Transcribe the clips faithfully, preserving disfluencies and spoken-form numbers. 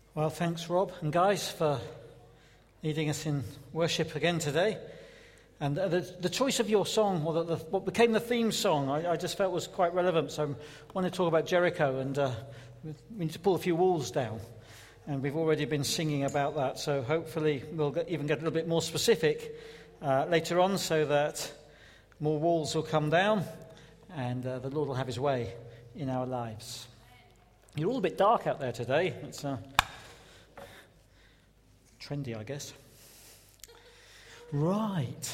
Well, thanks, Rob and guys, for leading us in worship again today. And the, the choice of your song, or the, the, what became the theme song, I, I just felt was quite relevant. So I want to talk about Jericho, and uh, we need to pull a few walls down. And we've already been singing about that, so hopefully we'll get, even get a little bit more specific uh, later on, so that more walls will come down, and uh, the Lord will have his way in our lives. You're all a bit dark out there today. It's uh, trendy, I guess. Right.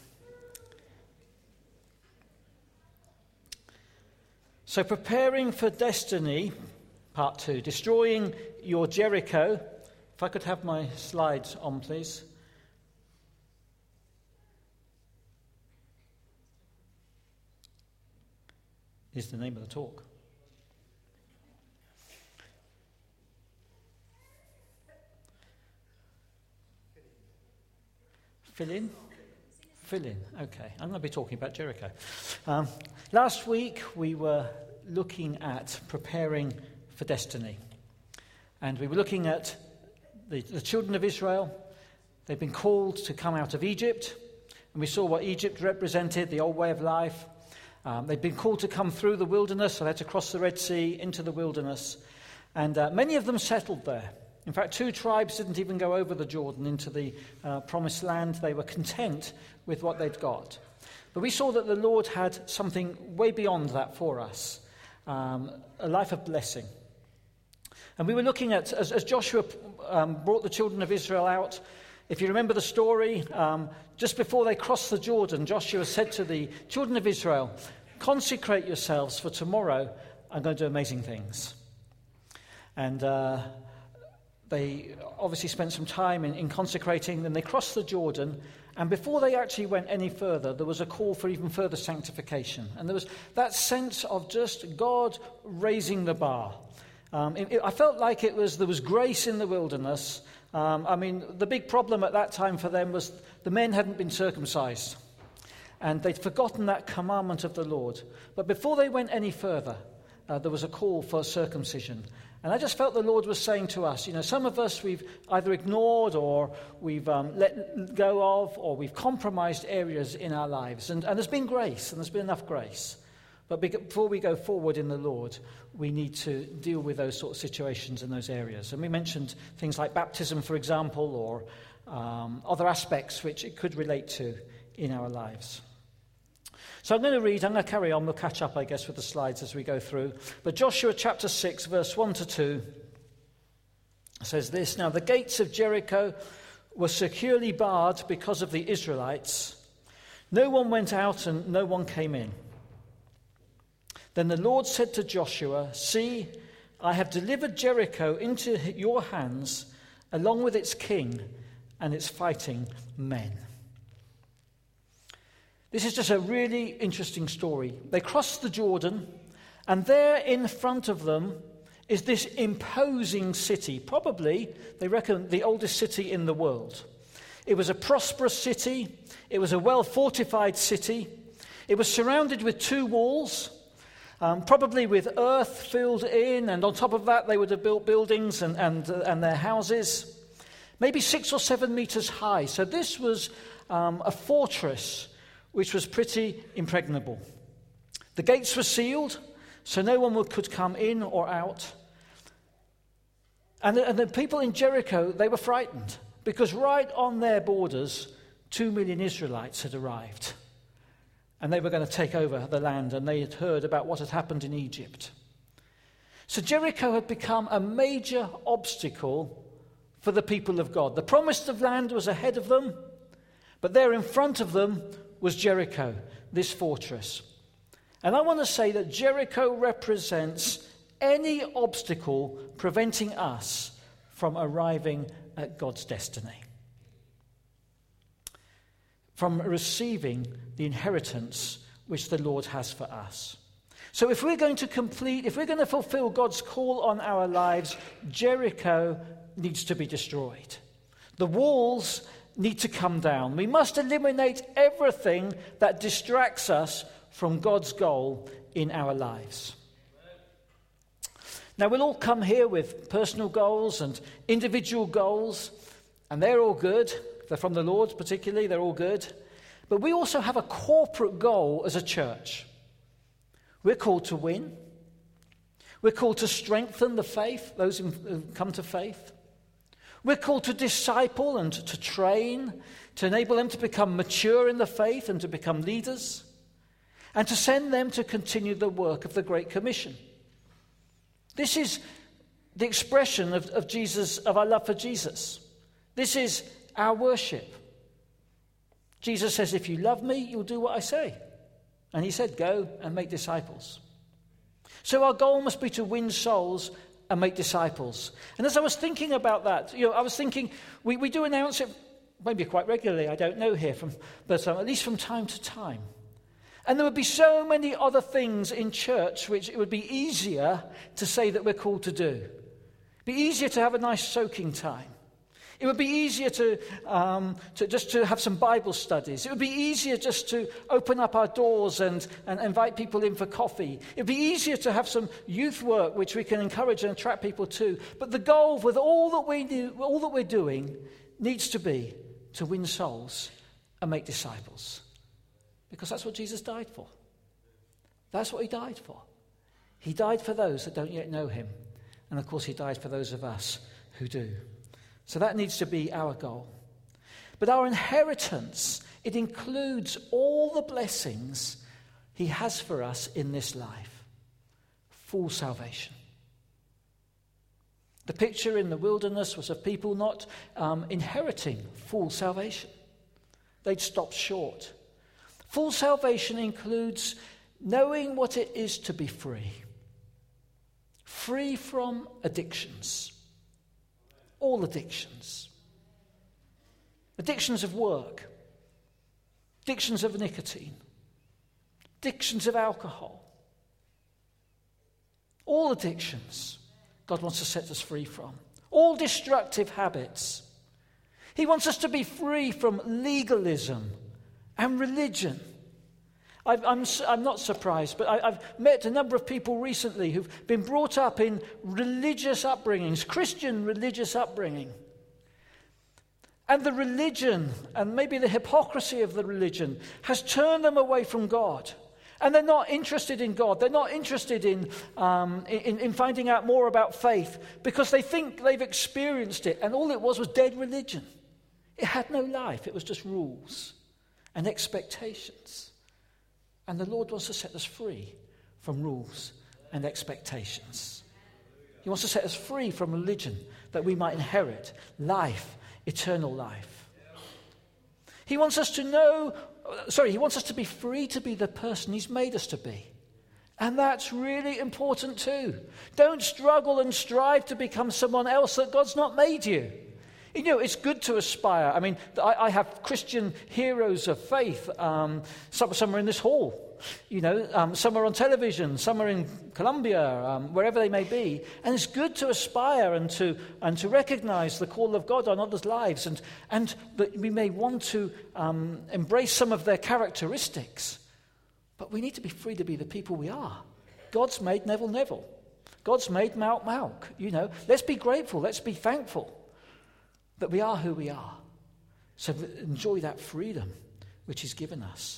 So, preparing for destiny, part two, destroying your Jericho. If I could have my slides on, please. Is the name of the talk. Fill in? Fill in, okay. I'm going to be talking about Jericho. Um, last week we were looking at preparing for destiny. And we were looking at the, the children of Israel. They've been called to come out of Egypt. And we saw what Egypt represented, the old way of life. Um, they'd been called to come through the wilderness, so they had to cross the Red Sea into the wilderness. And uh, many of them settled there. In fact, two tribes didn't even go over the Jordan into the uh, promised land. They were content with what they'd got. But we saw that the Lord had something way beyond that for us, um, a life of blessing. And we were looking at, as, as Joshua um, brought the children of Israel out, if you remember the story, um, just before they crossed the Jordan, Joshua said to the children of Israel, "Consecrate yourselves, for tomorrow I'm going to do amazing things." And uh, they obviously spent some time in, in consecrating, then they crossed the Jordan, and before they actually went any further, there was a call for even further sanctification. And there was that sense of just God raising the bar. Um, it, it, I felt like it was there was grace in the wilderness. Um, I mean, the big problem at that time for them was the men hadn't been circumcised, and they'd forgotten that commandment of the Lord. But before they went any further, uh, there was a call for circumcision. And I just felt the Lord was saying to us, you know, some of us we've either ignored or we've um, let go of, or we've compromised areas in our lives. And, and there's been grace, and there's been enough grace. But before we go forward in the Lord, we need to deal with those sort of situations in those areas. And we mentioned things like baptism, for example, or um, other aspects which it could relate to in our lives. So I'm going to read, I'm going to carry on, we'll catch up, I guess, with the slides as we go through. But Joshua chapter six, verse one to two says this: "Now the gates of Jericho were securely barred because of the Israelites. No one went out and no one came in. Then the Lord said to Joshua, 'See, I have delivered Jericho into your hands, along with its king and its fighting men.'" This is just a really interesting story. They crossed the Jordan, and there in front of them is this imposing city, probably, they reckon, the oldest city in the world. It was a prosperous city. It was a well-fortified city. It was surrounded with two walls, um, probably with earth filled in, and on top of that they would have built buildings and, and, uh, and their houses, maybe six or seven meters high. So this was um, a fortress which was pretty impregnable. The gates were sealed, so no one could come in or out. And the, and the people in Jericho, they were frightened, because right on their borders, two million Israelites had arrived. And they were going to take over the land, and they had heard about what had happened in Egypt. So Jericho had become a major obstacle for the people of God. The promised land was ahead of them, but there in front of them was Jericho, this fortress. And I want to say that Jericho represents any obstacle preventing us from arriving at God's destiny, from receiving the inheritance which the Lord has for us. So if we're going to complete, if we're going to fulfill God's call on our lives, Jericho needs to be destroyed. The walls need to come down. We must eliminate everything that distracts us from God's goal in our lives. Now, we'll all come here with personal goals and individual goals, and they're all good. They're from the Lord particularly, they're all good. But we also have a corporate goal as a church. We're called to win. We're called to strengthen the faith, those who come to faith. We're called to disciple and to train, to enable them to become mature in the faith and to become leaders, and to send them to continue the work of the Great Commission. This is the expression of, of Jesus, of our love for Jesus. This is our worship. Jesus says, if you love me, you'll do what I say. And he said, go and make disciples. So our goal must be to win souls and make disciples. And as I was thinking about that, you know, I was thinking, we, we do announce it maybe quite regularly, I don't know here, from, but um, at least from time to time. And there would be so many other things in church which it would be easier to say that we're called to do. It'd be easier to have a nice soaking time. It would be easier to, um, to just to have some Bible studies. It would be easier just to open up our doors and, and invite people in for coffee. It would be easier to have some youth work which we can encourage and attract people to. But the goal with all that we do, all that we're doing needs to be to win souls and make disciples. Because that's what Jesus died for. That's what he died for. He died for those that don't yet know him. And of course he died for those of us who do. So that needs to be our goal. But our inheritance, it includes all the blessings he has for us in this life. Full salvation. The picture in the wilderness was of people not um, inheriting full salvation. They'd stopped short. Full salvation includes knowing what it is to be free. Free from addictions. All addictions. Addictions of work. Addictions of nicotine. Addictions of alcohol. All addictions God wants to set us free from. All destructive habits. He wants us to be free from legalism and religion. I've, I'm, I'm not surprised, but I, I've met a number of people recently who've been brought up in religious upbringings, Christian religious upbringing. And the religion, and maybe the hypocrisy of the religion, has turned them away from God. And they're not interested in God. They're not interested in, um, in, in finding out more about faith because they think they've experienced it. And all it was was dead religion. It had no life. It was just rules and expectations. And the Lord wants to set us free from rules and expectations. He wants to set us free from religion that we might inherit life, eternal life. He wants us to know, sorry, he wants us to be free to be the person he's made us to be. And that's really important too. Don't struggle and strive to become someone else that God's not made you. You know, it's good to aspire. I mean, I, I have Christian heroes of faith. Um, some, some are in this hall. You know, um, some are on television. Some are in Colombia, um, wherever they may be. And it's good to aspire and to and to recognize the call of God on others' lives, and and that we may want to um, embrace some of their characteristics. But we need to be free to be the people we are. God's made Neville Neville. God's made Malk Malk. You know, let's be grateful. Let's be thankful that we are who we are. So enjoy that freedom which he's given us.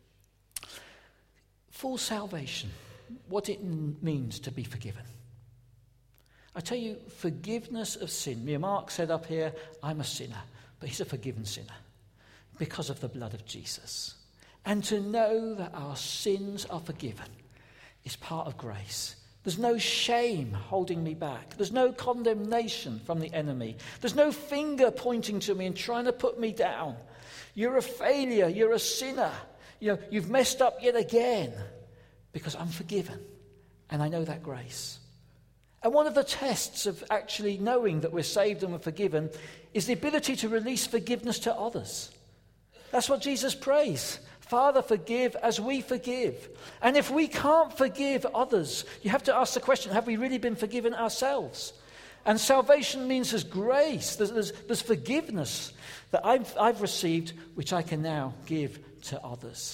Full salvation, what it n- means to be forgiven. I tell you, forgiveness of sin. Me and Mark said up here, I'm a sinner, but he's a forgiven sinner because of the blood of Jesus. And to know that our sins are forgiven is part of grace. There's no shame holding me back. There's no condemnation from the enemy. There's no finger pointing to me and trying to put me down. You're a failure. You're a sinner. You know, you've messed up yet again, because I'm forgiven and I know that grace. And one of the tests of actually knowing that we're saved and we're forgiven is the ability to release forgiveness to others. That's what Jesus prays. Father, forgive as we forgive. And if we can't forgive others, you have to ask the question, have we really been forgiven ourselves? And salvation means there's grace, there's, there's, there's forgiveness that I've, I've received, which I can now give to others.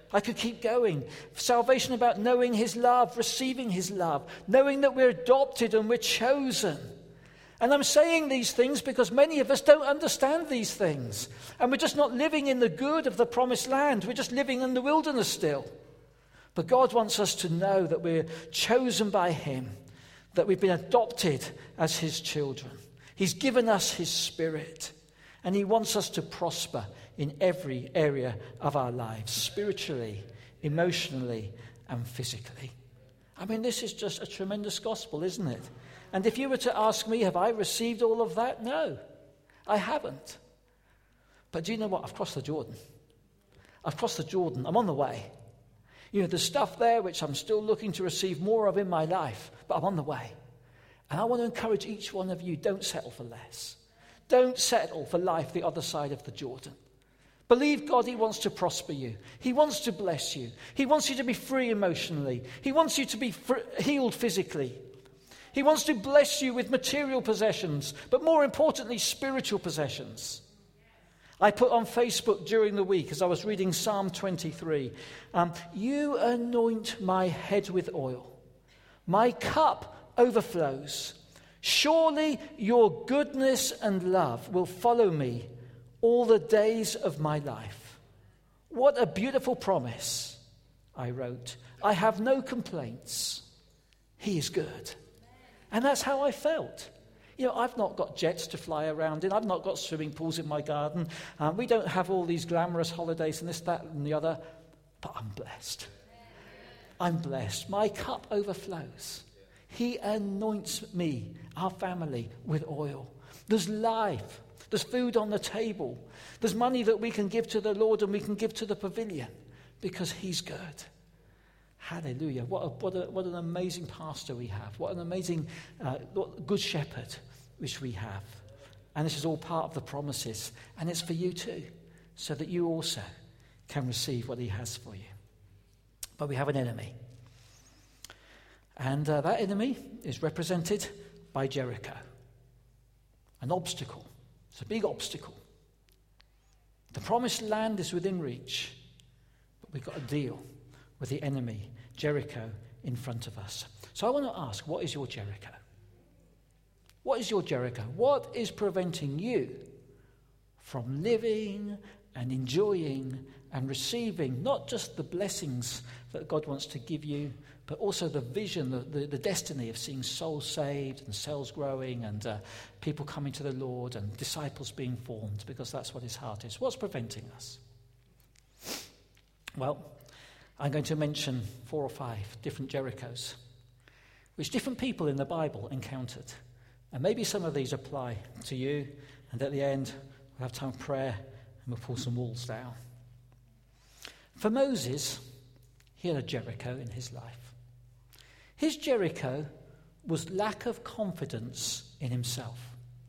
I could keep going. Salvation about knowing his love, receiving his love, knowing that we're adopted and we're chosen. And I'm saying these things because many of us don't understand these things. And we're just not living in the good of the promised land. We're just living in the wilderness still. But God wants us to know that we're chosen by him, that we've been adopted as his children. He's given us his Spirit. And he wants us to prosper in every area of our lives, spiritually, emotionally, and physically. I mean, this is just a tremendous gospel, isn't it? And if you were to ask me, have I received all of that? No, I haven't. But do you know what? I've crossed the Jordan. I've crossed the Jordan. I'm on the way. You know, there's stuff there which I'm still looking to receive more of in my life, but I'm on the way. And I want to encourage each one of you, don't settle for less. Don't settle for life the other side of the Jordan. Believe God, he wants to prosper you. He wants to bless you. He wants you to be free emotionally. He wants you to be fr- healed physically. He wants to bless you with material possessions, but more importantly, spiritual possessions. I put on Facebook during the week as I was reading Psalm twenty-three, um, you anoint my head with oil. My cup overflows. Surely your goodness and love will follow me all the days of my life. What a beautiful promise, I wrote. I have no complaints. He is good. And that's how I felt. You know, I've not got jets to fly around in. I've not got swimming pools in my garden. Um, we don't have all these glamorous holidays and this, that, and the other. But I'm blessed. I'm blessed. My cup overflows. He anoints me, our family, with oil. There's life. There's food on the table. There's money that we can give to the Lord and we can give to the pavilion because he's good. Hallelujah. What, a, what, a, what an amazing pastor we have. What an amazing uh, good shepherd which we have. And this is all part of the promises. And it's for you too, so that you also can receive what he has for you. But we have an enemy. And uh, that enemy is represented by Jericho. An obstacle. It's a big obstacle. The promised land is within reach. But we've got to deal with the enemy, Jericho, in front of us. So I want to ask, what is your Jericho? What is your Jericho? What is preventing you from living and enjoying and receiving not just the blessings that God wants to give you, but also the vision, the, the, the destiny of seeing souls saved and cells growing and uh, people coming to the Lord and disciples being formed, because that's what his heart is. What's preventing us? Well, I'm going to mention four or five different Jerichos, which different people in the Bible encountered. And maybe some of these apply to you, and at the end, we'll have time for prayer and we'll pull some walls down. For Moses, he had a Jericho in his life. His Jericho was lack of confidence in himself.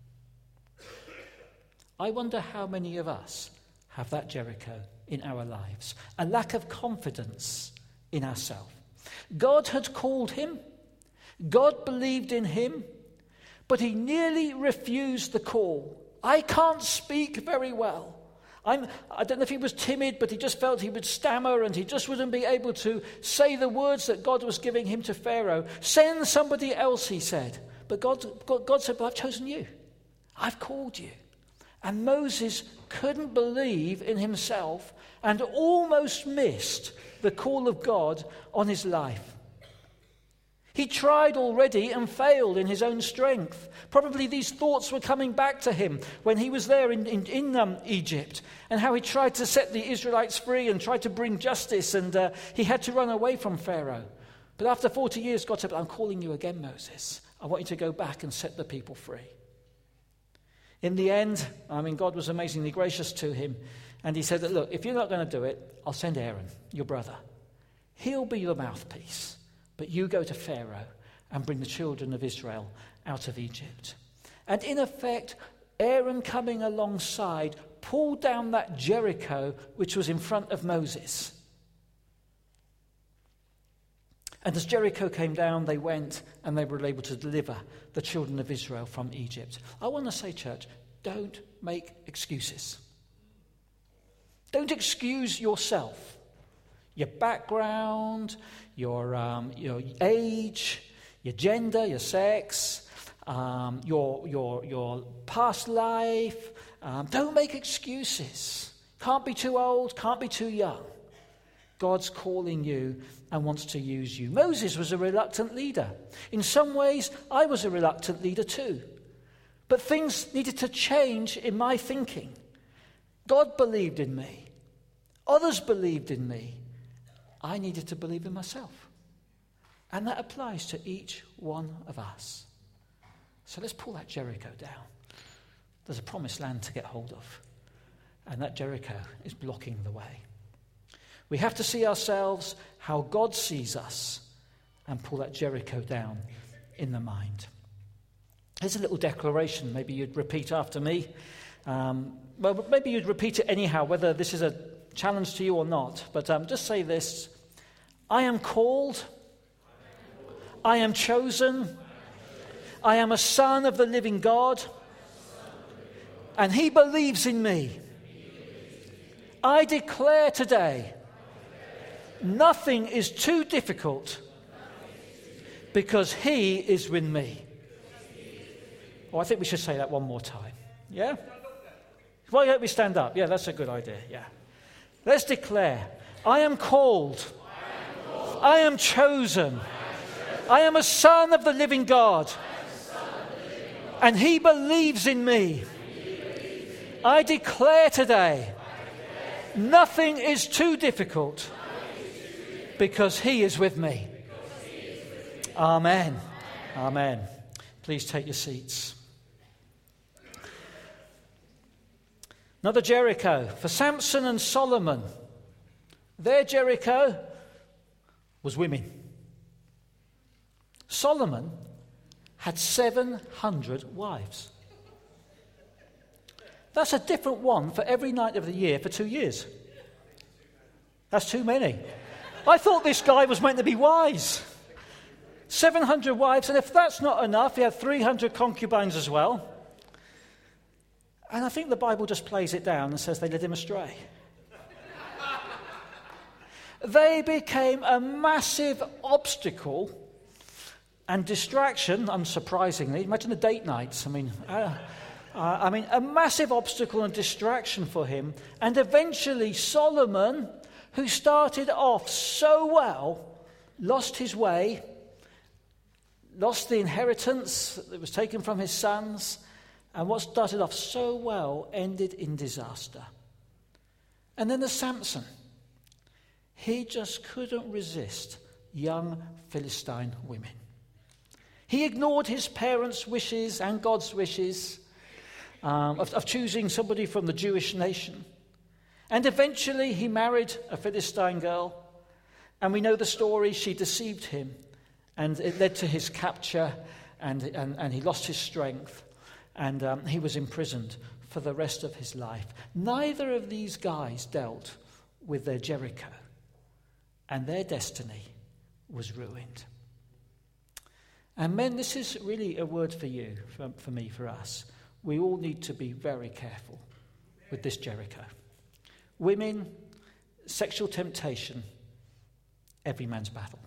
I wonder how many of us have that Jericho in our lives, a lack of confidence in ourselves. God had called him, God believed in him, but he nearly refused the call. I can't speak very well. I'm, I don't know if he was timid, but he just felt he would stammer and he just wouldn't be able to say the words that God was giving him to Pharaoh. Send somebody else, he said. But God, God, God said, but I've chosen you. I've called you. And Moses couldn't believe in himself and almost missed the call of God on his life. He tried already and failed in his own strength. Probably these thoughts were coming back to him when he was there in, in, in um, Egypt, and how he tried to set the Israelites free and tried to bring justice, and uh, he had to run away from Pharaoh. But after forty years, God said, I'm calling you again, Moses. I want you to go back and set the people free. In the end, I mean, God was amazingly gracious to him, and he said that, look, if you're not going to do it, I'll send Aaron, your brother. He'll be your mouthpiece. But you go to Pharaoh and bring the children of Israel out of Egypt. And in effect, Aaron coming alongside pulled down that Jericho which was in front of Moses. And as Jericho came down, they went and they were able to deliver the children of Israel from Egypt. I want to say, church, don't make excuses. Don't excuse yourself. Your background, your, um, your age, your gender, your sex, um, your, your, your past life. Um, don't make excuses. Can't be too old, can't be too young. God's calling you and wants to use you. Moses was a reluctant leader. In some ways, I was a reluctant leader too. But things needed to change in my thinking. God believed in me. Others believed in me. I needed to believe in myself. And that applies to each one of us. So let's pull that Jericho down. There's a promised land to get hold of. And that Jericho is blocking the way. We have to see ourselves how God sees us and pull that Jericho down in the mind. Here's a little declaration. Maybe you'd repeat after me. Um, well, maybe you'd repeat it anyhow, whether this is a challenge to you or not. But um, just say this. I am called. I am chosen. I am a son of the living God. And he believes in me. I declare today, nothing is too difficult because he is with me. Oh, I think we should say that one more time. Yeah? Why don't we stand up? Yeah, that's a good idea. Yeah. Let's declare, I am called. I am, called. I am chosen. I am a son of the living God. And he believes in me. I declare today, nothing is too difficult because he is with me. Amen. Amen. Please take your seats. Another Jericho for Samson and Solomon. Their Jericho was women. Solomon had seven hundred wives. That's a different one for every night of the year for two years. That's too many. I thought this guy was meant to be wise. seven hundred wives, and if that's not enough, he had three hundred concubines as well. And I think the Bible just plays it down and says they led him astray. They became a massive obstacle and distraction, unsurprisingly. Imagine the date nights. I mean, uh, uh, I mean, a massive obstacle and distraction for him. And eventually Solomon, who started off so well, lost his way, lost the inheritance that was taken from his sons, and what started off so well ended in disaster. And then there's Samson. He just couldn't resist young Philistine women. He ignored his parents' wishes and God's wishes um, of, of choosing somebody from the Jewish nation. And eventually he married a Philistine girl. And we know the story. She deceived him. And it led to his capture. And, and, and he lost his strength. And um, he was imprisoned for the rest of his life. Neither of these guys dealt with their Jericho. And their destiny was ruined. And men, this is really a word for you, for, for me, for us. We all need to be very careful with this Jericho. Women, sexual temptation, every man's battle.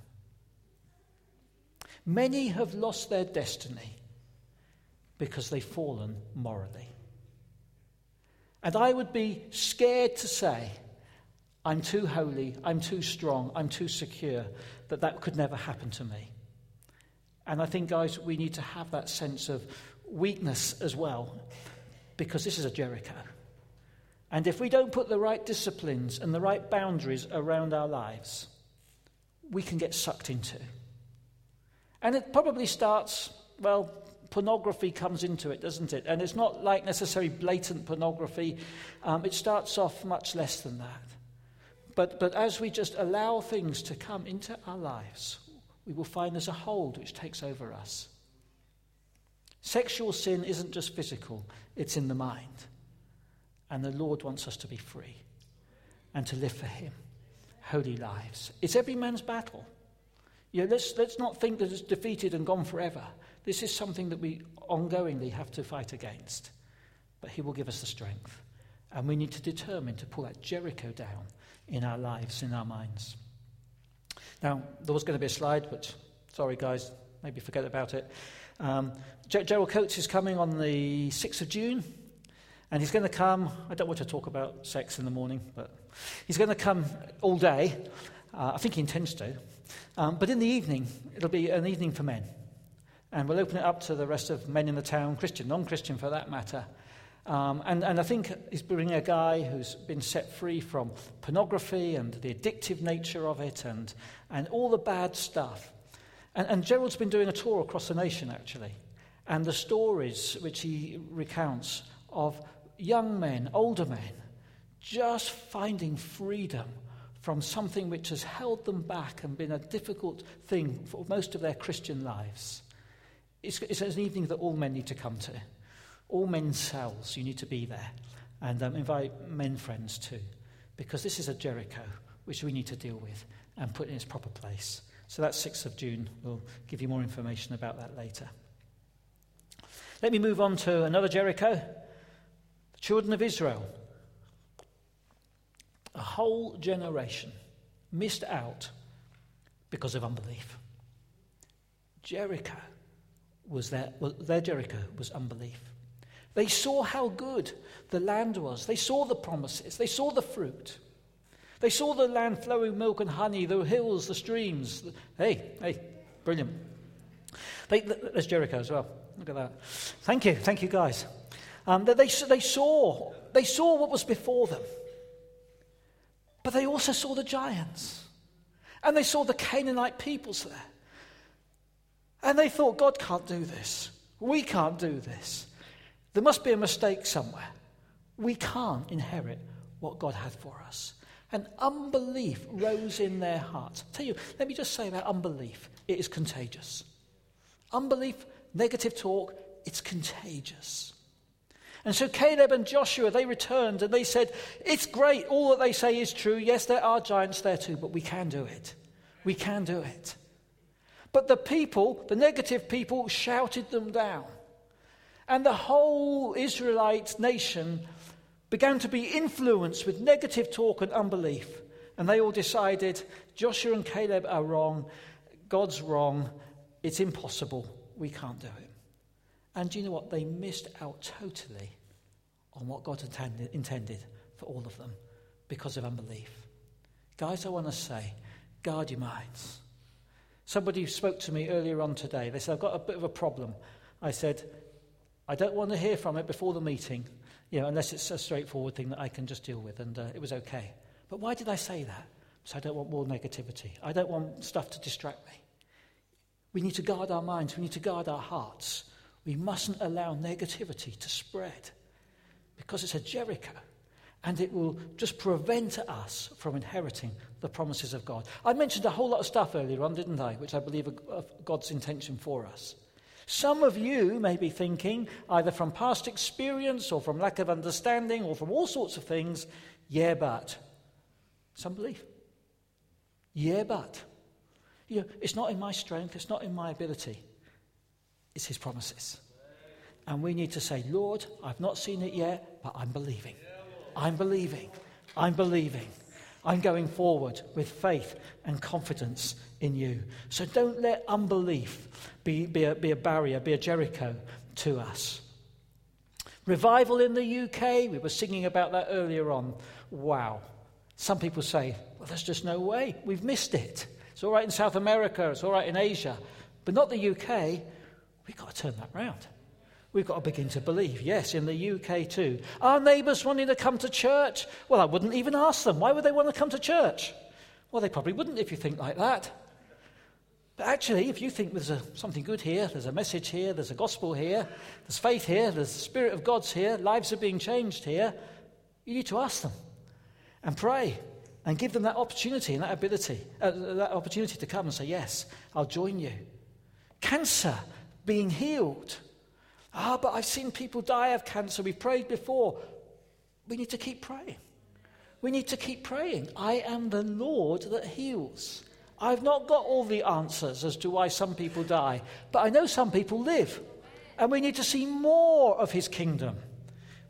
Many have lost their destiny because they've fallen morally. And I would be scared to say, I'm too holy, I'm too strong, I'm too secure, that that could never happen to me. And I think, guys, we need to have that sense of weakness as well, because this is a Jericho. And if we don't put the right disciplines and the right boundaries around our lives, we can get sucked into. And it probably starts, well, pornography comes into it, doesn't it? And it's not like necessarily blatant pornography. Um, it starts off much less than that. But, but as we just allow things to come into our lives, we will find there's a hold which takes over us. Sexual sin isn't just physical, it's in the mind. And the Lord wants us to be free and to live for him holy lives. It's every man's battle. You know, let's, let's not think that it's defeated and gone forever. This is something that we ongoingly have to fight against. But he will give us the strength. And we need to determine to pull that Jericho down in our lives, in our minds. Now, there was going to be a slide, but sorry, guys, maybe forget about it. Um, Ger- Gerald Coates is coming on the sixth of June, and he's going to come. I don't want to talk about sex in the morning, but he's going to come all day. Uh, I think he intends to. Um, but in the evening, it'll be an evening for men. And we'll open it up to the rest of men in the town, Christian, non-Christian for that matter. Um, and, and I think he's bringing a guy who's been set free from pornography and the addictive nature of it and, and all the bad stuff. And, and Gerald's been doing a tour across the nation, actually. And the stories which he recounts of young men, older men, just finding freedom from something which has held them back and been a difficult thing for most of their Christian lives. It's, it's an evening that all men need to come to. All men's cells, you need to be there. And um, invite men friends too. Because this is a Jericho which we need to deal with and put in its proper place. So that's sixth of June. We'll give you more information about that later. Let me move on to another Jericho. The children of Israel. A whole generation missed out because of unbelief. Jericho was their, well, their Jericho was unbelief. They saw how good the land was. They saw the promises. They saw the fruit. They saw the land flowing with milk and honey, the hills, the streams. Hey, hey, brilliant. They, there's Jericho as well. Look at that. Thank you, thank you, guys. Um, they, they, they saw, they saw what was before them. But they also saw the giants. And they saw the Canaanite peoples there. And they thought, God can't do this. We can't do this. There must be a mistake somewhere. We can't inherit what God had for us. And unbelief rose in their hearts. I'll tell you, let me just say about unbelief. It is contagious. Unbelief, negative talk, it's contagious. And so Caleb and Joshua, they returned and they said, it's great, all that they say is true. Yes, there are giants there too, but we can do it. We can do it. But the people, the negative people, shouted them down. And the whole Israelite nation began to be influenced with negative talk and unbelief. And they all decided, Joshua and Caleb are wrong, God's wrong, it's impossible, we can't do it. And do you know what? They missed out totally on what God intended, intended for all of them because of unbelief. Guys, I want to say, guard your minds. Somebody spoke to me earlier on today. They said, I've got a bit of a problem. I said, I don't want to hear from it before the meeting, you know, unless it's a straightforward thing that I can just deal with. And uh, it was okay. But why did I say that? Because I don't want more negativity. I don't want stuff to distract me. We need to guard our minds. We need to guard our hearts. We mustn't allow negativity to spread because it's a Jericho and it will just prevent us from inheriting the promises of God. I mentioned a whole lot of stuff earlier on, didn't I, which I believe are God's intention for us. Some of you may be thinking, either from past experience or from lack of understanding or from all sorts of things, yeah, but. It's unbelief. Yeah, but. You know, it's not in my strength, it's not in my ability. It's his promises. And we need to say, Lord, I've not seen it yet, but I'm believing. I'm believing. I'm believing. I'm going forward with faith and confidence in you. So don't let unbelief be, be, a, be a barrier, be a Jericho to us. Revival in the U K, we were singing about that earlier on. Wow. Some people say, well, there's just no way. We've missed it. It's all right in South America, it's all right in Asia, but not the U K. We've got to turn that round. We've got to begin to believe. Yes, in the U K too. Our neighbours wanting to come to church? Well, I wouldn't even ask them. Why would they want to come to church? Well, they probably wouldn't if you think like that. But actually, if you think there's a, something good here, there's a message here, there's a gospel here, there's faith here, there's the Spirit of God's here, lives are being changed here, you need to ask them and pray and give them that opportunity and that ability, uh, that opportunity to come and say, yes, I'll join you. Cancer, being healed. Ah, but I've seen people die of cancer. We've prayed before. We need to keep praying. We need to keep praying. I am the Lord that heals. I've not got all the answers as to why some people die, but I know some people live. And we need to see more of his kingdom.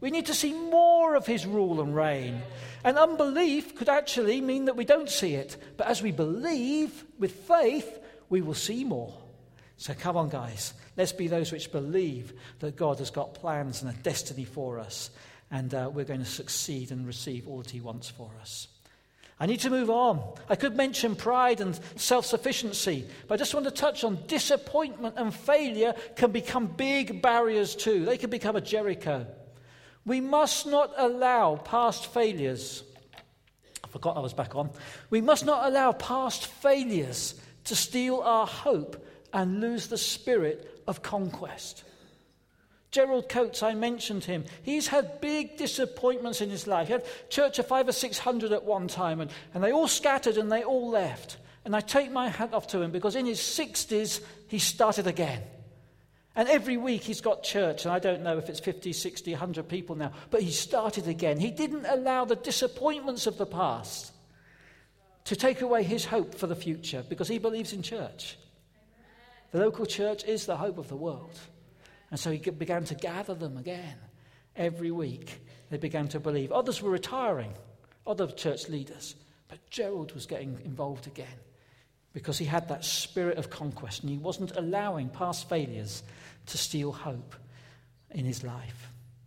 We need to see more of his rule and reign. And unbelief could actually mean that we don't see it. But as we believe with faith, we will see more. So come on, guys. Let's be those which believe that God has got plans and a destiny for us. And uh, we're going to succeed and receive all that he wants for us. I need to move on. I could mention pride and self-sufficiency, but I just want to touch on disappointment and failure can become big barriers too. They can become a Jericho. We must not allow past failures. I forgot I was back on. We must not allow past failures to steal our hope and lose the spirit of conquest. Gerald Coates, I mentioned him. He's had big disappointments in his life. He had a church of five or six hundred at one time, and, and they all scattered and they all left. And I take my hat off to him because in his sixties, he started again. And every week he's got church, and I don't know if it's fifty, sixty, one hundred people now, but he started again. He didn't allow the disappointments of the past to take away his hope for the future because he believes in church. The local church is the hope of the world. And so he began to gather them again. Every week they began to believe. Others were retiring, other church leaders. But Gerald was getting involved again because he had that spirit of conquest and he wasn't allowing past failures to steal hope in his life.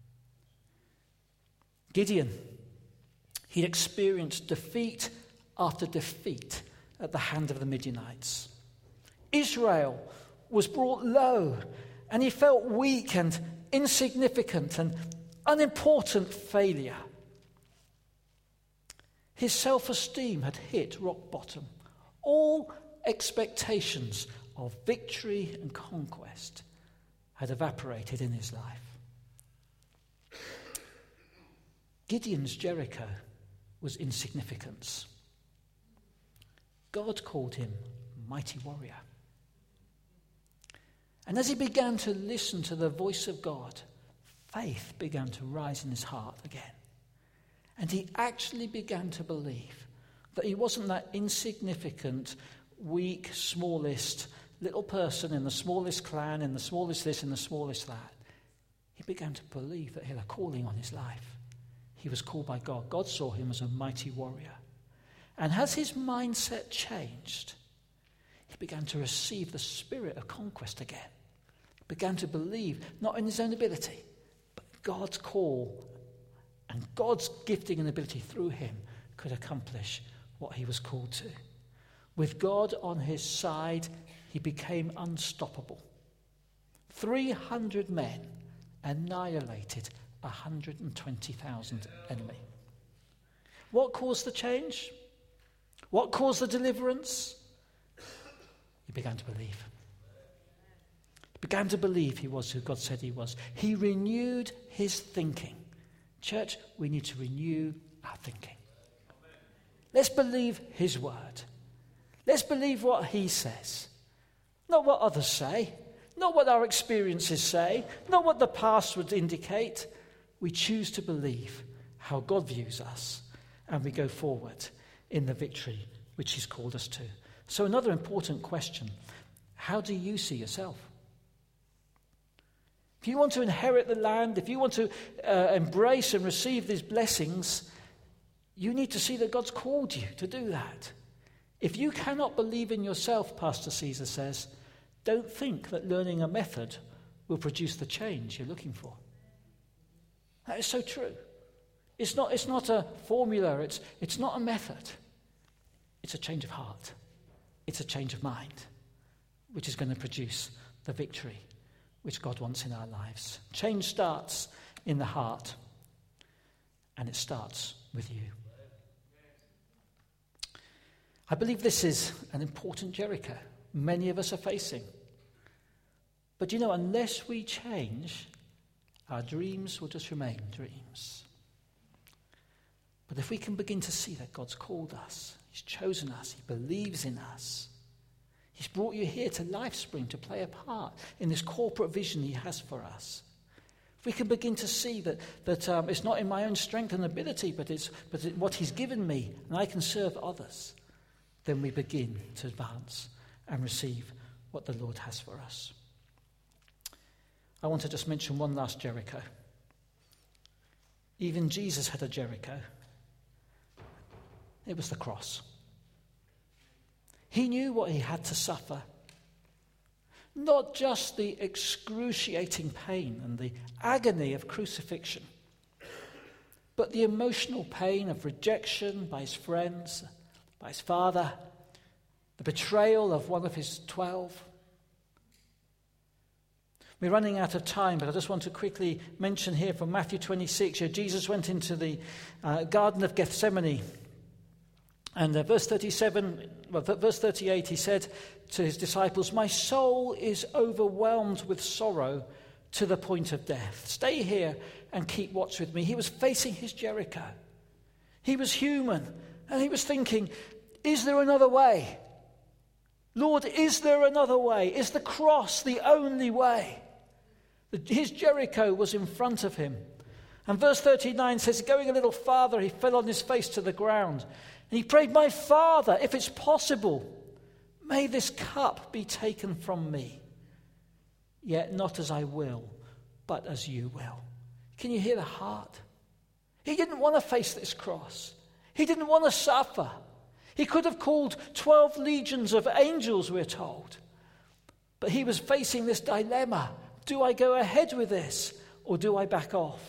Gideon, he'd experienced defeat after defeat at the hand of the Midianites. Israel was brought low, and he felt weak and insignificant and unimportant failure. His self-esteem had hit rock bottom. All expectations of victory and conquest had evaporated in his life. Gideon's Jericho was insignificance. God called him mighty warrior. And as he began to listen to the voice of God, faith began to rise in his heart again. And he actually began to believe that he wasn't that insignificant, weak, smallest little person in the smallest clan, in the smallest this, in the smallest that. He began to believe that he had a calling on his life. He was called by God. God saw him as a mighty warrior. And as his mindset changed, he began to receive the spirit of conquest again. He began to believe, not in his own ability, but God's call and God's gifting and ability through him could accomplish what he was called to. With God on his side, he became unstoppable. three hundred men annihilated one hundred twenty thousand enemy. What caused the change? What caused the deliverance? He began to believe. He began to believe he was who God said he was. He renewed his thinking. Church, we need to renew our thinking. Let's believe his word. Let's believe what he says. Not what others say. Not what our experiences say. Not what the past would indicate. We choose to believe how God views us. And we go forward in the victory which he's called us to. So another important question. How do you see yourself? If you want to inherit the land, if you want to uh, embrace and receive these blessings, you need to see that God's called you to do that. If you cannot believe in yourself, Pastor Caesar says, don't think that learning a method will produce the change you're looking for. That is so true. It's not, it's not a formula, it's, it's not a method. It's a change of heart. It's a change of mind, which is going to produce the victory which God wants in our lives. Change starts in the heart, and it starts with you. I believe this is an important Jericho many of us are facing. But you know, unless we change, our dreams will just remain dreams. But if we can begin to see that God's called us, he's chosen us, he believes in us, he's brought you here to LifeSpring to play a part in this corporate vision he has for us. If we can begin to see that, that um, it's not in my own strength and ability, but it's but it, what he's given me, and I can serve others, then we begin to advance and receive what the Lord has for us. I want to just mention one last Jericho. Even Jesus had a Jericho. It was the cross. He knew what he had to suffer. Not just the excruciating pain and the agony of crucifixion, but the emotional pain of rejection by his friends, by his father, the betrayal of one of his twelve. We're running out of time, but I just want to quickly mention here from Matthew twenty-six, where Jesus went into the uh, Garden of Gethsemane. And uh, verse thirty-seven, well, verse thirty-eight, he said to his disciples, "My soul is overwhelmed with sorrow to the point of death. Stay here and keep watch with me." He was facing his Jericho. He was human, and he was thinking, is there another way? Lord, is there another way? Is the cross the only way? His Jericho was in front of him. And verse thirty-nine says, going a little farther, he fell on his face to the ground. And he prayed, "My Father, if it's possible, may this cup be taken from me. Yet not as I will, but as you will." Can you hear the heart? He didn't want to face this cross. He didn't want to suffer. He could have called twelve legions of angels, we're told. But he was facing this dilemma. Do I go ahead with this, or do I back off?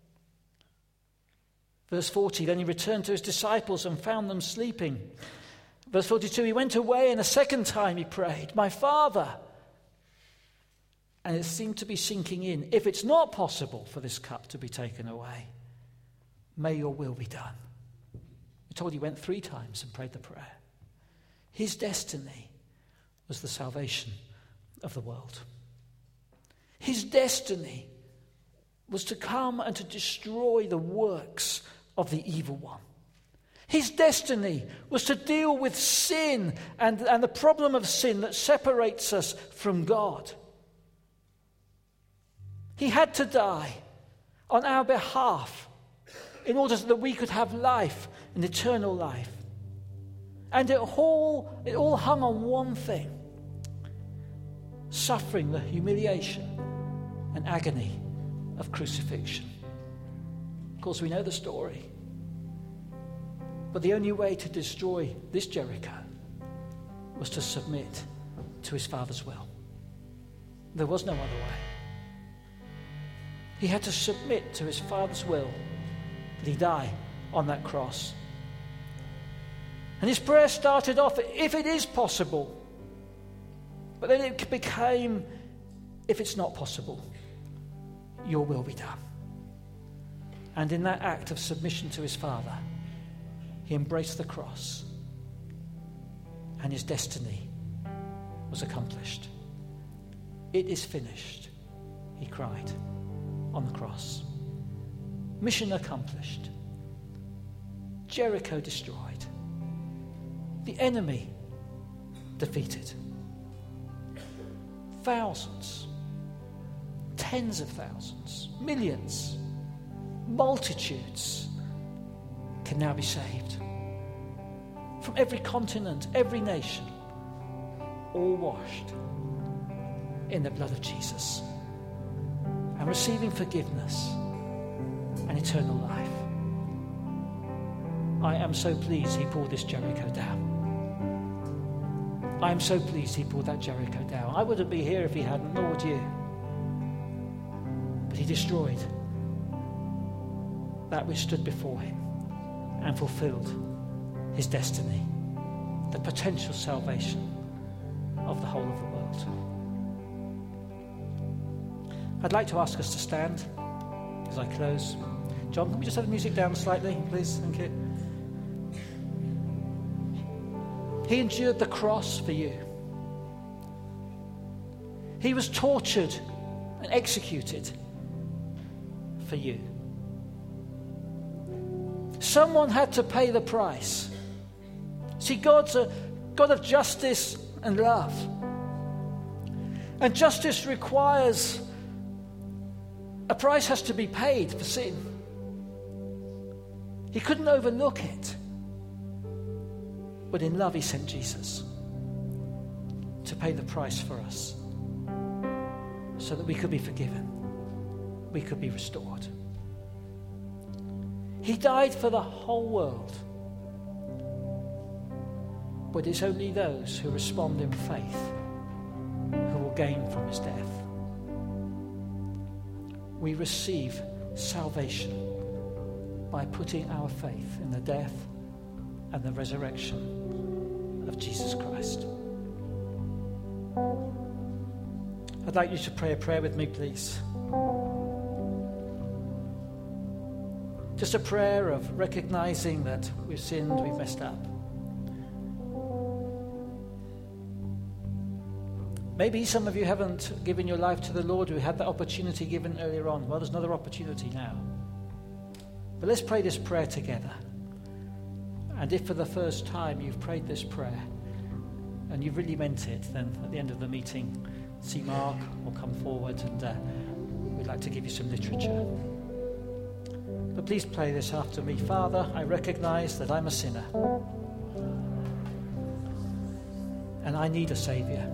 Verse forty, then he returned to his disciples and found them sleeping. Verse forty-two, he went away and a second time he prayed, "My Father," and it seemed to be sinking in, "if it's not possible for this cup to be taken away, may your will be done." We're told he went three times and prayed the prayer. His destiny was the salvation of the world. His destiny was to come and to destroy the works of the evil one. His destiny was to deal with sin and, and the problem of sin that separates us from God. He had to die on our behalf in order so that we could have life and eternal life. And it all, it all hung on one thing: suffering the humiliation and agony of crucifixion. Of course, we know the story. But the only way to destroy this Jericho was to submit to his Father's will. There was no other way. He had to submit to his Father's will that he die on that cross. And his prayer started off, "if it is possible." But then it became, "if it's not possible, your will be done." And in that act of submission to his Father, he embraced the cross, and his destiny was accomplished. "It is finished," he cried on the cross. Mission accomplished. Jericho destroyed. The enemy defeated. Thousands, tens of thousands, millions, multitudes can now be saved. From every continent, every nation, all washed in the blood of Jesus and receiving forgiveness and eternal life. I am so pleased he pulled this Jericho down. I am so pleased he pulled that Jericho down. I wouldn't be here if he hadn't, nor would you. But he destroyed that which stood before him and fulfilled his destiny, the potential salvation of the whole of the world. I'd like to ask us to stand as I close. John, can we just have the music down slightly, please? Thank you. He endured the cross for you. He was tortured and executed for you. Someone had to pay the price. See, God's a God of justice and love. And justice requires a price has to be paid for sin. He couldn't overlook it. But in love, he sent Jesus to pay the price for us so that we could be forgiven, we could be restored. He died for the whole world. But it's only those who respond in faith who will gain from his death. We receive salvation by putting our faith in the death and the resurrection of Jesus Christ. I'd like you to pray a prayer with me, please. Just a prayer of recognizing that we've sinned, we've messed up. Maybe some of you haven't given your life to the Lord, who had that opportunity given earlier on. Well, there's another opportunity now. But let's pray this prayer together. And if for the first time you've prayed this prayer and you've really meant it, then at the end of the meeting, see Mark or come forward, and uh, we'd like to give you some literature. But please pray this after me. Father, I recognize that I'm a sinner and I need a Saviour.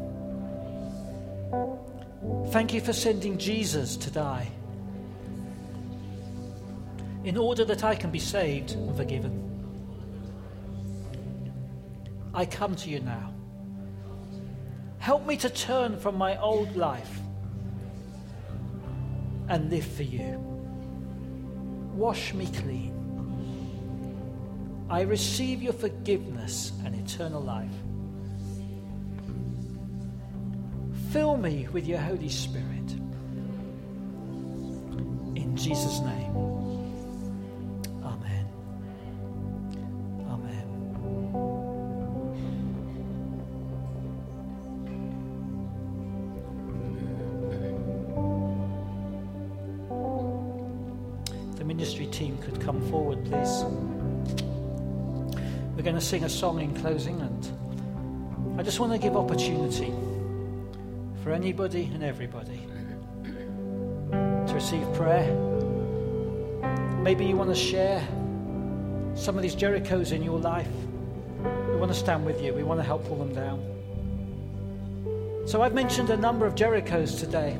Thank you for sending Jesus to die in order that I can be saved and forgiven. I come to you now. Help me to turn from my old life and live for you. Wash me clean. I receive your forgiveness and eternal life. Fill me with your Holy Spirit. In Jesus' name. Amen. Amen. The ministry team could come forward, please. We're going to sing a song in closing, and I just want to give opportunity for anybody and everybody to receive prayer. Maybe you want to share some of these Jerichos in your life. We want to stand with you. We want to help pull them down. So I've mentioned a number of Jerichos today.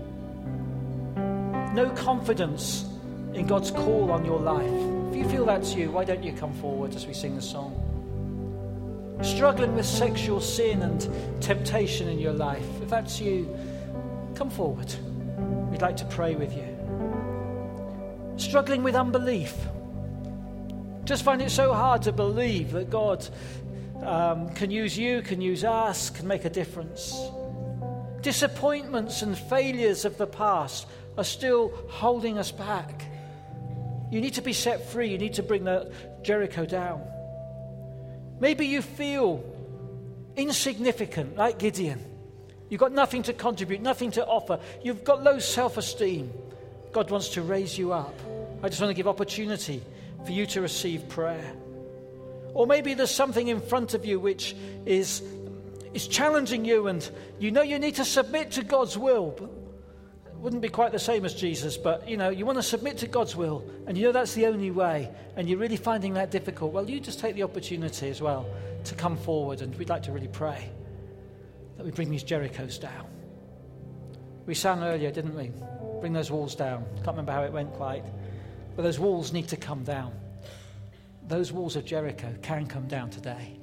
No confidence in God's call on your life. If you feel that's you, why don't you come forward as we sing the song? Struggling with sexual sin and temptation in your life, if that's you, come forward. We'd like to pray with you. Struggling with unbelief, just find it so hard to believe that God um, can use you, can use us, can make a difference. Disappointments and failures of the past are still holding us back. You need to be set free. You need to bring that Jericho down. Maybe you feel insignificant, like Gideon. You've got nothing to contribute, nothing to offer. You've got low self-esteem. God wants to raise you up. I just want to give opportunity for you to receive prayer. Or maybe there's something in front of you which is, is challenging you, and you know you need to submit to God's will. But it wouldn't be quite the same as Jesus, but you know, you want to submit to God's will, and you know that's the only way, and you're really finding that difficult. Well, you just take the opportunity as well to come forward, and we'd like to really pray that we bring these Jerichos down. We sang earlier, didn't we? Bring those walls down. Can't remember how it went quite, but those walls need to come down. Those walls of Jericho can come down today.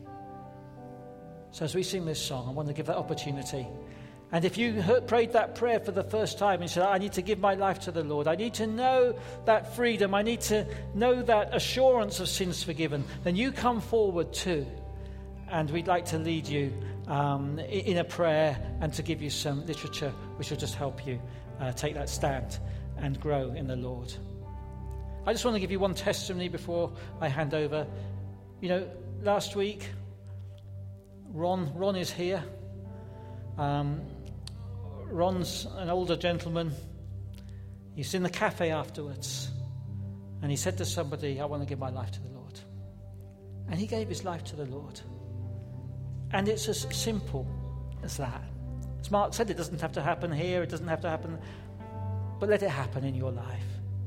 So as we sing this song, I want to give that opportunity. And if you heard, prayed that prayer for the first time and said, I need to give my life to the Lord, I need to know that freedom, I need to know that assurance of sins forgiven, then you come forward too. And we'd like to lead you um, in a prayer and to give you some literature which will just help you uh, take that stand and grow in the Lord. I just want to give you one testimony before I hand over. You know, last week, Ron, Ron is here. Um, Ron's an older gentleman. He's in the cafe afterwards, and he said to somebody, I want to give my life to the Lord. And he gave his life to the Lord. And it's as simple as that. As Mark said, it doesn't have to happen here, it doesn't have to happen, but let it happen in your life.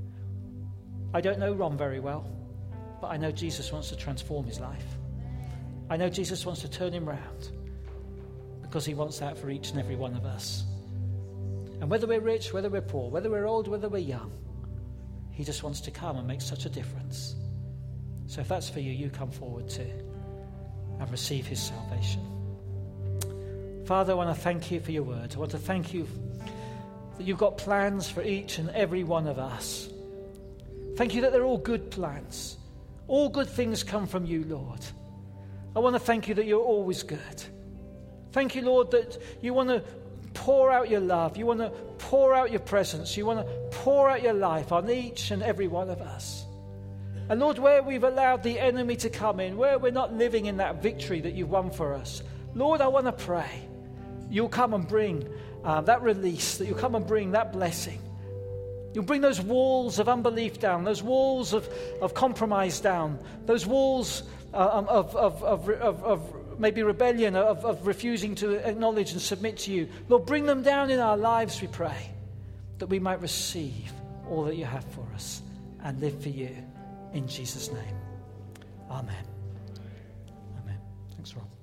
I don't know Ron very well, but I know Jesus wants to transform his life. I know Jesus wants to turn him round, because he wants that for each and every one of us. And whether we're rich, whether we're poor, whether we're old, whether we're young, He just wants to come and make such a difference. So if that's for you, you come forward too and receive his salvation. Father, I want to thank you for your word. I want to thank you that you've got plans for each and every one of us. Thank you that they're all good plans. All good things come from you, Lord. I want to thank you that you're always good. Thank you, Lord, that you want to pour out your love. You want to pour out your presence. You want to pour out your life on each and every one of us. And Lord, where we've allowed the enemy to come in, where we're not living in that victory that you've won for us, Lord, I want to pray you'll come and bring uh, that release, that you'll come and bring that blessing. You'll bring those walls of unbelief down, those walls of, of compromise down, those walls uh, of, of, of, of, of maybe rebellion, of, of refusing to acknowledge and submit to you. Lord, bring them down in our lives, we pray, that we might receive all that you have for us and live for you. In Jesus' name. Amen. Amen. Thanks, Rob.